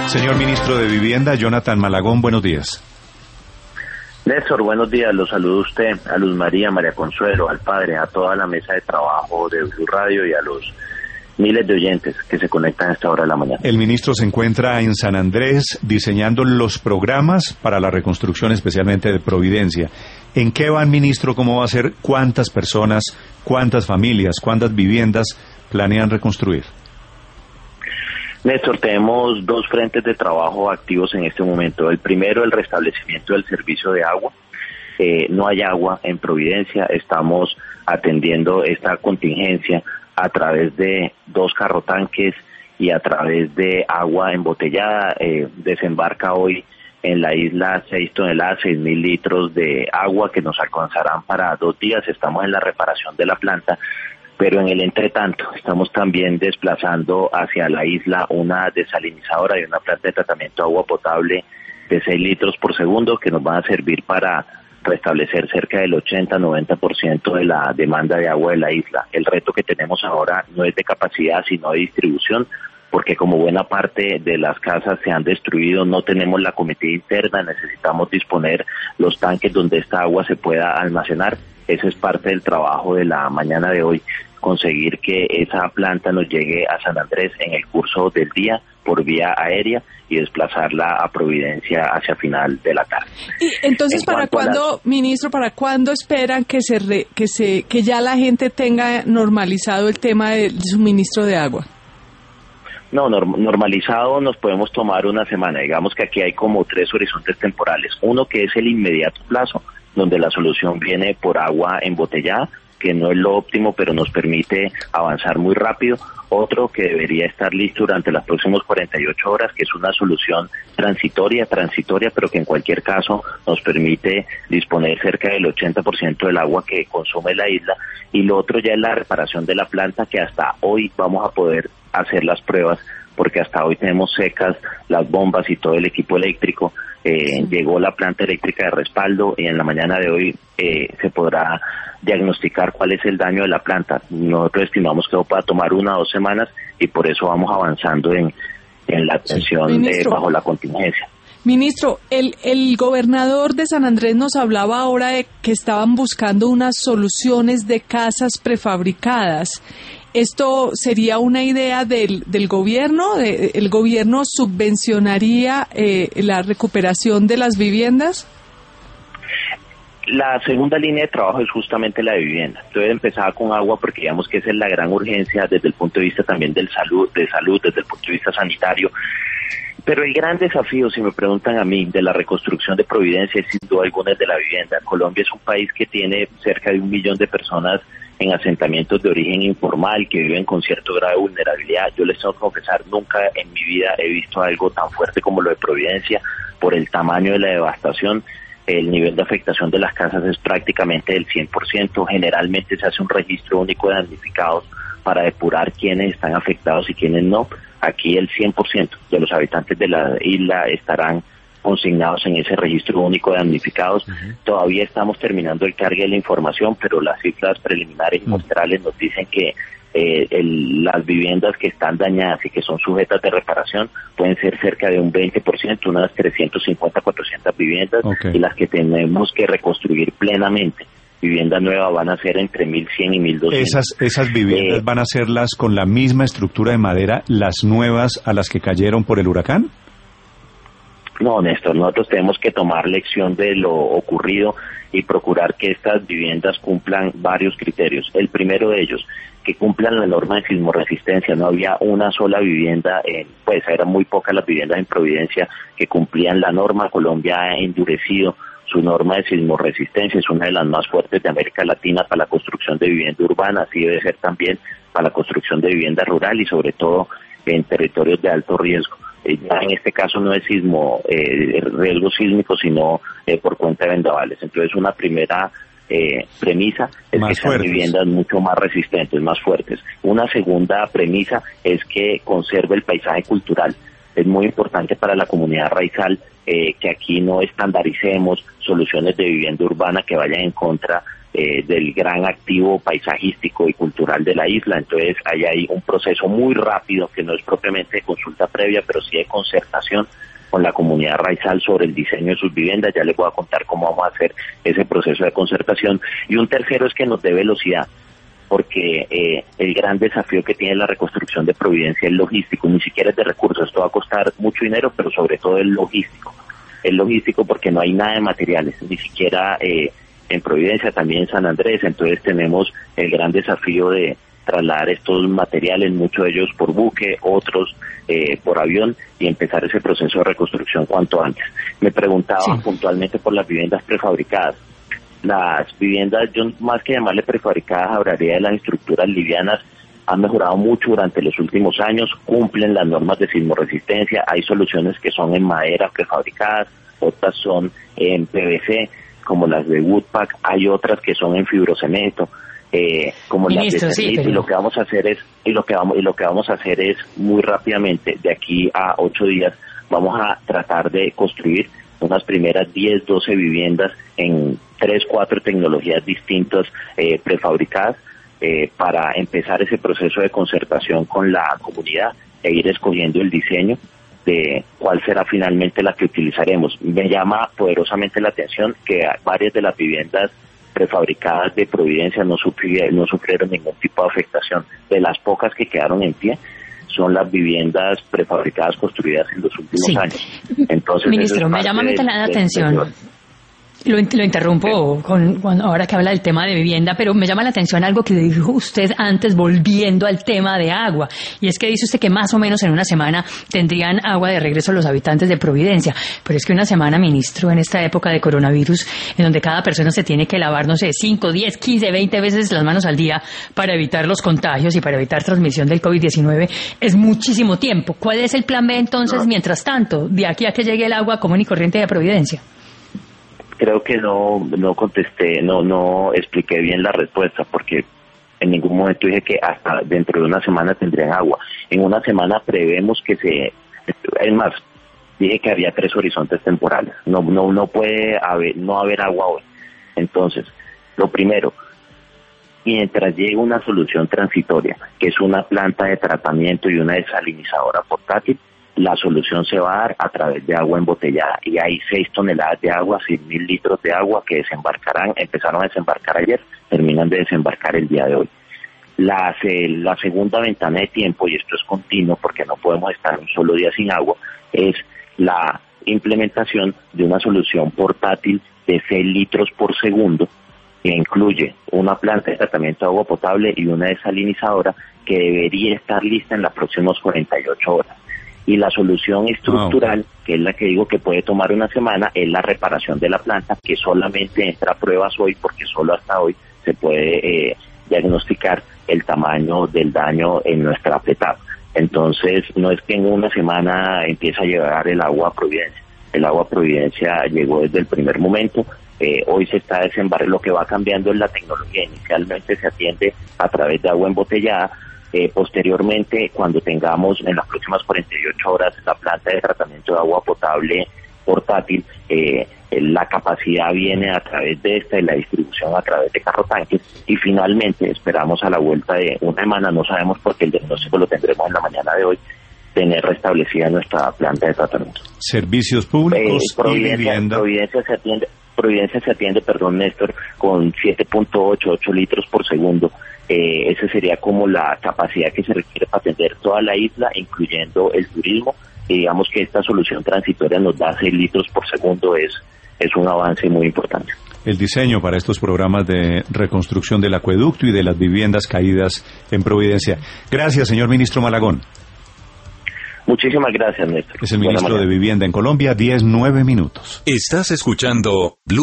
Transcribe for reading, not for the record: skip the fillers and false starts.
Señor Ministro de Vivienda, Jonathan Malagón, buenos días. Néstor, buenos días, los saludo a usted, a Luz María, María Consuelo, al padre, a toda la mesa de trabajo de Blue Radio y a los miles de oyentes que se conectan a esta hora de la mañana. El ministro se encuentra en San Andrés diseñando los programas para la reconstrucción, especialmente de Providencia. ¿En qué van, ministro? ¿Cómo va a ser? ¿Cuántas personas, cuántas familias, cuántas viviendas planean reconstruir? Néstor, tenemos dos frentes de trabajo activos en este momento. El primero, el restablecimiento del servicio de agua. No hay agua en Providencia, estamos atendiendo esta contingencia a través de 2 carrotanques y a través de agua embotellada. Desembarca hoy en la isla 6 toneladas, 6.000 litros de agua que nos alcanzarán para 2 días. Estamos en la reparación de la planta, pero en el entretanto estamos también desplazando hacia la isla una desalinizadora y una planta de tratamiento de agua potable de 6 litros por segundo que nos van a servir para restablecer cerca del 80-90% de la demanda de agua de la isla. El reto que tenemos ahora no es de capacidad, sino de distribución, porque como buena parte de las casas se han destruido, no tenemos la cometida interna, necesitamos disponer los tanques donde esta agua se pueda almacenar. Ese es parte del trabajo de la mañana de hoy, conseguir que esa planta nos llegue a San Andrés en el curso del día por vía aérea y desplazarla a Providencia hacia final de la tarde. Y entonces, ¿para cuándo, ministro, para cuándo esperan que ya la gente tenga normalizado el tema del suministro de agua? No, normalizado nos podemos tomar una semana. Digamos que aquí hay como 3 horizontes temporales. Uno que es el inmediato plazo, donde la solución viene por agua embotellada, que no es lo óptimo, pero nos permite avanzar muy rápido. Otro que debería estar listo durante las próximas 48 horas, que es una solución transitoria, pero que en cualquier caso nos permite disponer cerca del 80% del agua que consume la isla. Y lo otro ya es la reparación de la planta, que hasta hoy vamos a poder hacer las pruebas, porque hasta hoy tenemos secas las bombas y todo el equipo eléctrico. Llegó la planta eléctrica de respaldo y en la mañana de hoy se podrá diagnosticar cuál es el daño de la planta. Nosotros estimamos que va a tomar 1 o 2 semanas y por eso vamos avanzando en la atención bajo la contingencia. Ministro, el gobernador de San Andrés nos hablaba ahora de que estaban buscando unas soluciones de casas prefabricadas. ¿Esto sería una idea del gobierno? ¿El gobierno subvencionaría la recuperación de las viviendas? La segunda línea de trabajo es justamente la de vivienda. Entonces empezaba con agua porque digamos que esa es la gran urgencia desde el punto de vista también de salud, desde el punto de vista sanitario. Pero el gran desafío, si me preguntan a mí, de la reconstrucción de Providencia es sin duda alguna de la vivienda. Colombia es un país que tiene cerca de 1 millón de personas en asentamientos de origen informal que viven con cierto grado de vulnerabilidad. Yo les tengo que confesar, nunca en mi vida he visto algo tan fuerte como lo de Providencia por el tamaño de la devastación. El nivel de afectación de las casas es prácticamente del 100%. Generalmente se hace un registro único de damnificados para depurar quiénes están afectados y quiénes no. Aquí el 100% de los habitantes de la isla estarán consignados en ese registro único de damnificados. Todavía estamos terminando el cargue de la información, pero las cifras preliminares y muestrales nos dicen que las viviendas que están dañadas y que son sujetas de reparación pueden ser cerca de un 20%, unas 350, 400 viviendas, y las que tenemos que reconstruir plenamente, vivienda nueva, van a ser entre 1.100 y 1.200. ¿Esas viviendas van a serlas con la misma estructura de madera, las nuevas a las que cayeron por el huracán? No, Néstor, nosotros tenemos que tomar lección de lo ocurrido y procurar que estas viviendas cumplan varios criterios. El primero de ellos, que cumplan la norma de sismoresistencia. No había una sola vivienda, eran muy pocas las viviendas en Providencia que cumplían la norma. Colombia ha endurecido su norma de sismoresistencia, es una de las más fuertes de América Latina para la construcción de vivienda urbana, así debe ser también para la construcción de vivienda rural y sobre todo en territorios de alto riesgo. Ya en este caso no es riesgo sísmico, sino por cuenta de vendavales. Entonces una primera premisa es que sean viviendas mucho más resistentes, más fuertes. Una segunda premisa es que conserve el paisaje cultural. Es muy importante para la comunidad raizal que aquí no estandaricemos soluciones de vivienda urbana que vayan en contra del gran activo paisajístico y cultural de la isla. Entonces hay un proceso muy rápido que no es propiamente de consulta previa, pero sí de concertación con la comunidad raizal sobre el diseño de sus viviendas. Ya les voy a contar cómo vamos a hacer ese proceso de concertación. Y un tercero es que nos dé velocidad, porque el gran desafío que tiene la reconstrucción de Providencia es logístico, ni siquiera es de recursos. Esto va a costar mucho dinero, pero sobre todo es logístico. Es logístico porque no hay nada de materiales, ni siquiera en Providencia, también en San Andrés. Entonces tenemos el gran desafío de trasladar estos materiales, muchos de ellos por buque, otros por avión, y empezar ese proceso de reconstrucción cuanto antes. Me preguntaba puntualmente por las viviendas prefabricadas. Las viviendas, yo más que llamarle prefabricadas, hablaría de las estructuras livianas. Han mejorado mucho durante los últimos años, cumplen las normas de sismoresistencia. Hay soluciones que son en madera prefabricadas, otras son en PVC, como las de Woodpack. Hay otras que son en fibrocemento, como Ministro, las de Cernit. Y lo que vamos a hacer es muy rápidamente, de aquí a 8 días, vamos a tratar de construir unas primeras 10, 12 viviendas en 3, 4 tecnologías distintas prefabricadas, para empezar ese proceso de concertación con la comunidad e ir escogiendo el diseño de cuál será finalmente la que utilizaremos. Me llama poderosamente la atención que varias de las viviendas prefabricadas de Providencia no sufrieron ningún tipo de afectación. De las pocas que quedaron en pie son las viviendas prefabricadas construidas en los últimos años. Entonces, Ministro, me llama la atención. Lo interrumpo ahora que habla del tema de vivienda, pero me llama la atención algo que dijo usted antes, volviendo al tema de agua, y es que dice usted que más o menos en una semana tendrían agua de regreso los habitantes de Providencia. Pero es que una semana, ministro, en esta época de coronavirus, en donde cada persona se tiene que lavar, no sé, 5, 10, 15, 20 veces las manos al día para evitar los contagios y para evitar transmisión del COVID-19, es muchísimo tiempo. ¿Cuál es el plan B entonces, mientras tanto, de aquí a que llegue el agua común y corriente de Providencia? Creo que no contesté, no expliqué bien la respuesta, porque en ningún momento dije que hasta dentro de una semana tendrían agua. En una semana prevemos es más, dije que había 3 horizontes temporales. No puede haber agua hoy. Entonces, lo primero, mientras llegue una solución transitoria, que es una planta de tratamiento y una desalinizadora portátil, la solución se va a dar a través de agua embotellada, y hay 6 toneladas de agua, 6.000 litros de agua que empezaron a desembarcar ayer, terminan de desembarcar el día de hoy. La segunda ventana de tiempo, y esto es continuo porque no podemos estar un solo día sin agua, es la implementación de una solución portátil de 6 litros por segundo, que incluye una planta de tratamiento de agua potable y una desalinizadora, que debería estar lista en las próximas 48 horas. Y la solución estructural, que es la que digo que puede tomar una semana, es la reparación de la planta, que solamente entra a pruebas hoy, porque solo hasta hoy se puede diagnosticar el tamaño del daño en nuestra petapa. Entonces, no es que en una semana empiece a llegar el agua a Providencia. El agua a Providencia llegó desde el primer momento. Hoy se está desembarcando. Lo que va cambiando es la tecnología. Inicialmente se atiende a través de agua embotellada. Posteriormente, cuando tengamos en las próximas 48 horas la planta de tratamiento de agua potable portátil, la capacidad viene a través de esta y la distribución a través de carro tanques, y finalmente esperamos a la vuelta de una semana, no sabemos porque el diagnóstico lo tendremos en la mañana de hoy, tener restablecida nuestra planta de tratamiento. Servicios públicos y vivienda. Providencia se atiende, Néstor, con 7.8 litros por segundo. Esa sería como la capacidad que se requiere para atender toda la isla, incluyendo el turismo. Y digamos que esta solución transitoria nos da 6 litros por segundo, es un avance muy importante. El diseño para estos programas de reconstrucción del acueducto y de las viviendas caídas en Providencia. Gracias, señor ministro Malagón. Muchísimas gracias, Néstor. Es el ministro de Vivienda en Colombia, 10:09. Estás escuchando Blue